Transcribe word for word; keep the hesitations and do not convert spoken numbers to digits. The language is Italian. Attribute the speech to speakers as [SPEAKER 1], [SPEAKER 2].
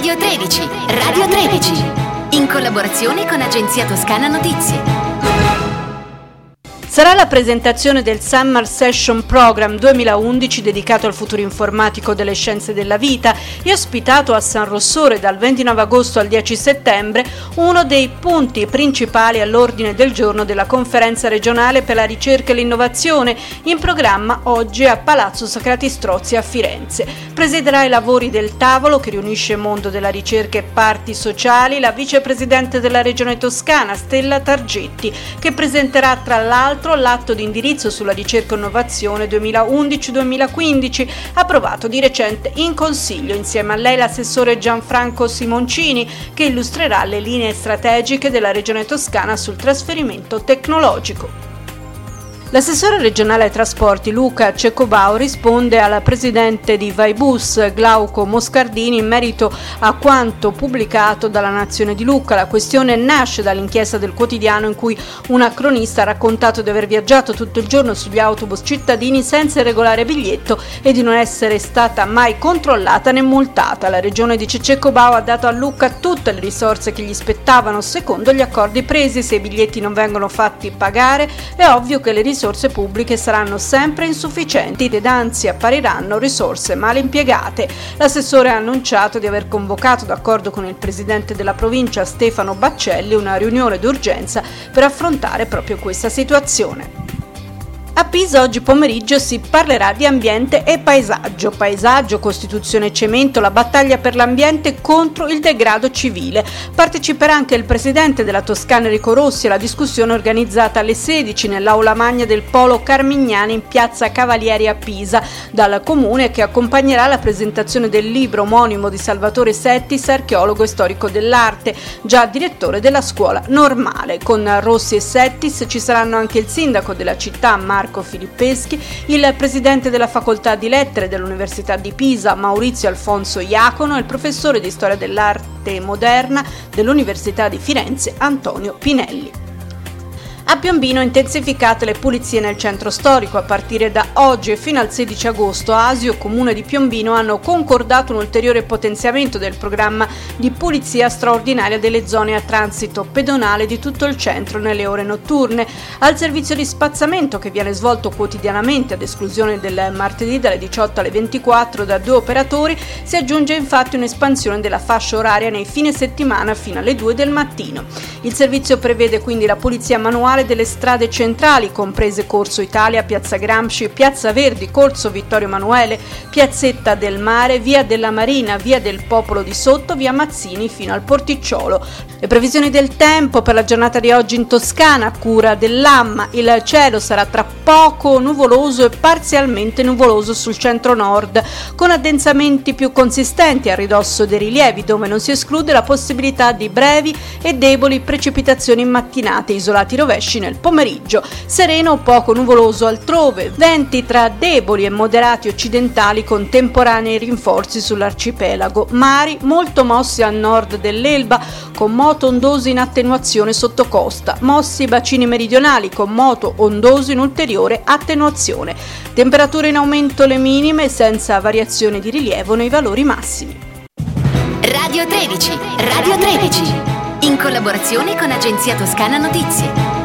[SPEAKER 1] Radio tredici, Radio tredici, in collaborazione con Agenzia Toscana Notizie.
[SPEAKER 2] Sarà la presentazione del Summer Session Program duemilaundici dedicato al futuro informatico delle scienze della vita e ospitato a San Rossore dal ventinove agosto al dieci settembre, uno dei punti principali all'ordine del giorno della conferenza regionale per la ricerca e l'innovazione, in programma oggi a Palazzo Sacrati Strozzi a Firenze. Presiderà i lavori del tavolo che riunisce mondo della ricerca e parti sociali la vicepresidente della Regione Toscana, Stella Targetti, che presenterà tra l'altro l'atto di indirizzo sulla ricerca e innovazione duemilaundici duemilaquindici, approvato di recente in Consiglio. Insieme a lei l'assessore Gianfranco Simoncini, che illustrerà le linee strategiche della Regione Toscana sul trasferimento tecnologico. L'assessore regionale ai trasporti Luca Cecobao risponde alla presidente di Vaibus Glauco Moscardini in merito a quanto pubblicato dalla Nazione di Lucca. La questione nasce dall'inchiesta del quotidiano in cui una cronista ha raccontato di aver viaggiato tutto il giorno sugli autobus cittadini senza il regolare biglietto e di non essere stata mai controllata né multata. La regione, dice Cecobao, ha dato a Lucca tutte le risorse che gli spettavano secondo gli accordi presi. Se i biglietti non vengono fatti pagare è ovvio che le risorse risorse pubbliche saranno sempre insufficienti ed anzi appariranno risorse male impiegate. L'assessore ha annunciato di aver convocato, d'accordo con il presidente della provincia Stefano Baccelli, una riunione d'urgenza per affrontare proprio questa situazione. A Pisa oggi pomeriggio si parlerà di ambiente e paesaggio. Paesaggio, Costituzione Cemento, la battaglia per l'ambiente contro il degrado civile. Parteciperà anche il presidente della Toscana Enrico Rossi alla discussione organizzata alle sedici nell'aula magna del Polo Carmignani in piazza Cavalieri a Pisa dal comune, che accompagnerà la presentazione del libro omonimo di Salvatore Settis, archeologo e storico dell'arte, già direttore della scuola normale. Con Rossi e Settis ci saranno anche il sindaco della città Marco Filippeschi, il presidente della facoltà di lettere dell'Università di Pisa Maurizio Alfonso Iacono e il professore di storia dell'arte moderna dell'Università di Firenze Antonio Pinelli. A Piombino intensificate le pulizie nel centro storico. A partire da oggi e fino al sedici agosto Asio, Comune di Piombino, hanno concordato un ulteriore potenziamento del programma di pulizia straordinaria delle zone a transito pedonale di tutto il centro nelle ore notturne. Al servizio di spazzamento, che viene svolto quotidianamente ad esclusione del martedì dalle diciotto alle ventiquattro da due operatori, si aggiunge infatti un'espansione della fascia oraria nei fine settimana fino alle due del mattino. Il servizio prevede quindi la pulizia manuale delle strade centrali, comprese Corso Italia, Piazza Gramsci, Piazza Verdi, Corso Vittorio Emanuele, Piazzetta del Mare, Via della Marina, Via del Popolo di Sotto, Via Mazzini fino al Porticciolo. Le previsioni del tempo per la giornata di oggi in Toscana, a cura dell'Amma. Il cielo sarà tra poco nuvoloso e parzialmente nuvoloso sul centro-nord, con addensamenti più consistenti a ridosso dei rilievi, dove non si esclude la possibilità di brevi e deboli precipitazioni in mattinate, isolati rovesci nel pomeriggio. Sereno o poco nuvoloso altrove, venti tra deboli e moderati occidentali con temporanei rinforzi sull'arcipelago, mari molto mossi a nord dell'Elba con moto ondoso in attenuazione sotto costa, mossi i bacini meridionali con moto ondoso in ulteriore attenuazione. Temperature in aumento le minime, senza variazioni di rilievo nei valori massimi.
[SPEAKER 1] Radio tredici, Radio tredici, in collaborazione con Agenzia Toscana Notizie.